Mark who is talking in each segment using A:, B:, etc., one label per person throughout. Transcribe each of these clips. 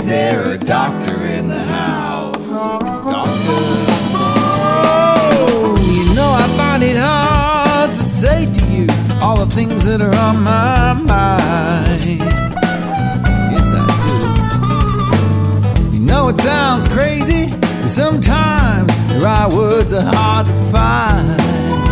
A: there a doctor in the house? Doctor.
B: Oh, you know I find it hard to say to you all the things that are on my mind. Yes, I do. You know it sounds crazy, but sometimes the right words are hard to find.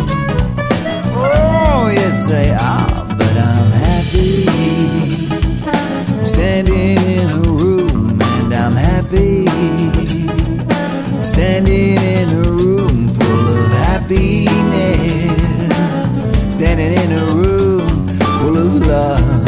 B: Oh, yes, they are, but I'm happy. I'm standing in a room and I'm happy. I'm standing in a room full of happiness. Standing in a room full of love.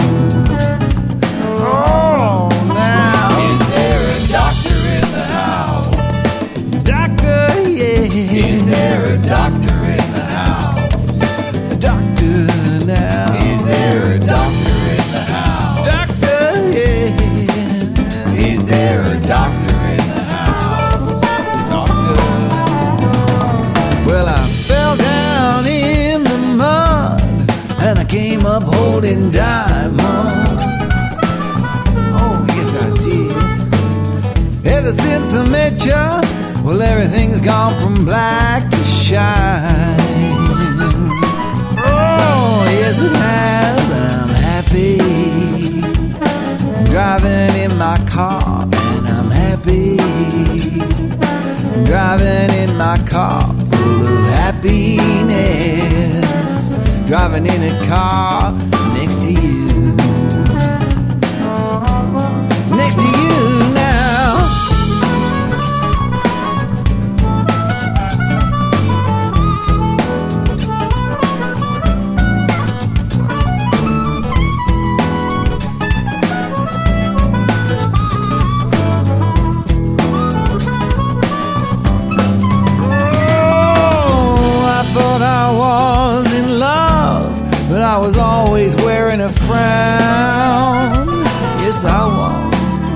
B: Oh, now.
A: Is there a doctor in the house?
B: Doctor, yeah.
A: Is there a doctor in the house?
B: A doctor now.
A: Is there a doctor in the house?
B: Doctor, yeah.
A: Is there a doctor in the house? Doctor.
B: Well, I fell down in the mud and I came up holding diamonds. Oh, yes, I did. Ever since I met you, well, everything's gone from black to shine. Oh, yes, it has, and I'm happy. I'm driving in my car, and I'm happy. I'm driving in my car full of happiness. Driving in a car next to you. Next to you now. But I was always wearing a frown. Yes, I was.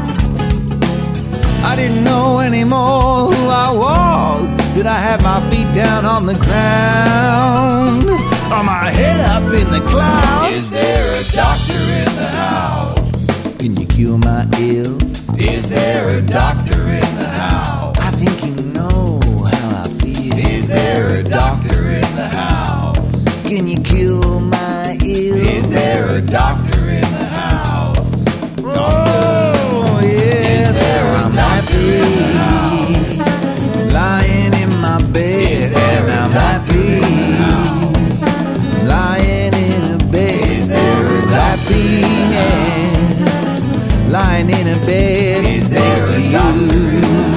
B: I didn't know anymore who I was. Did I have my feet down on the ground? Or my head up in the clouds?
A: Is there a doctor in the house?
B: Can you cure my ill?
A: Is there a doctor in the house?
B: I think you know how I feel.
A: Is there a doctor in the house?
B: Can you cure my ill?
A: Is there a doctor in the house?
B: Oh, yeah.
A: Is there a doctor in the house?
B: Lying in my bed,
A: Is there
B: and
A: a
B: I'm
A: doctor
B: happy.
A: in the house?
B: Lying in a bed,
A: Is there a doctor in the
B: happiness. Lying in a bed
A: Is there
B: next to
A: a doctor in the
B: you.